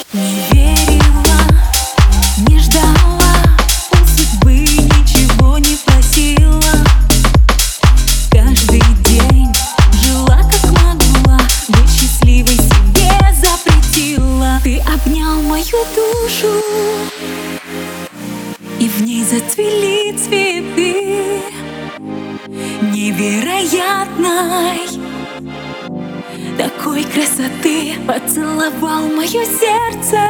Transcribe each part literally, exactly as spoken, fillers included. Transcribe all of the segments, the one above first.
Не верила, не ждала, у судьбы ничего не просила. Каждый день жила как могла, быть счастливой себе запретила. Ты обнял мою душу, и в ней зацвели цветы невероятной такой красоты. Поцеловал мое сердце,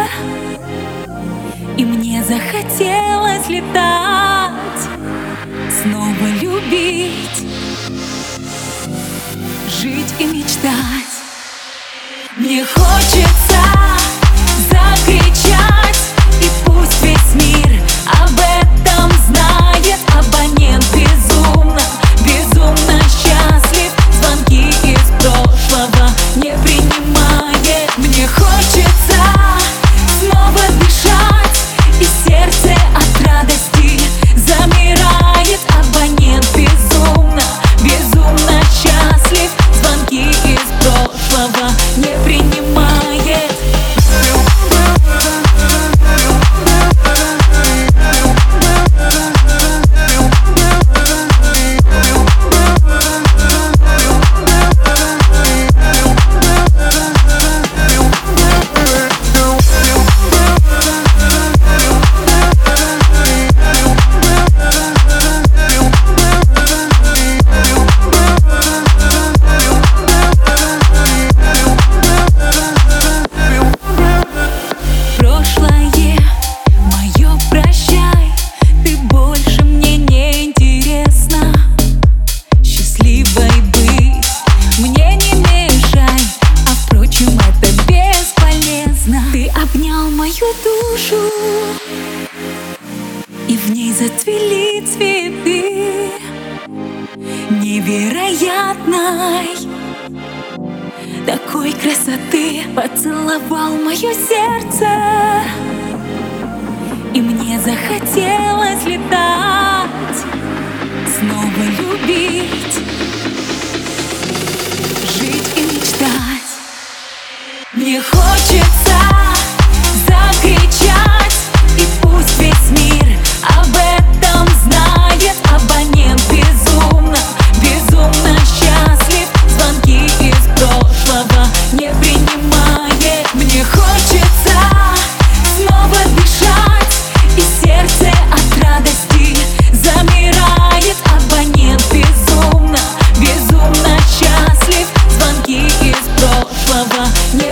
и мне захотелось летать, снова любить, жить и мечтать. Мне хочется закричать, и пусть весь мир об этом знает. Абонент безумно, безумно счастлив, звонки из прошлого не принимает. Мне хочется снова дышать, и сердце от радости замирает. Абонент безумно, безумно счастлив, звонки из прошлого не принимает. Мою душу, и в ней зацвели цветы невероятной такой красоты. Поцеловал мое сердце, и мне захотелось летать, снова любить, жить и мечтать. Мне хочется закричать, и пусть весь мир об этом знает. Абонент безумно, безумно счастлив, звонки из прошлого не принимает. Мне хочется снова дышать, и сердце от радости замирает. Абонент безумно, безумно счастлив, звонки из прошлого не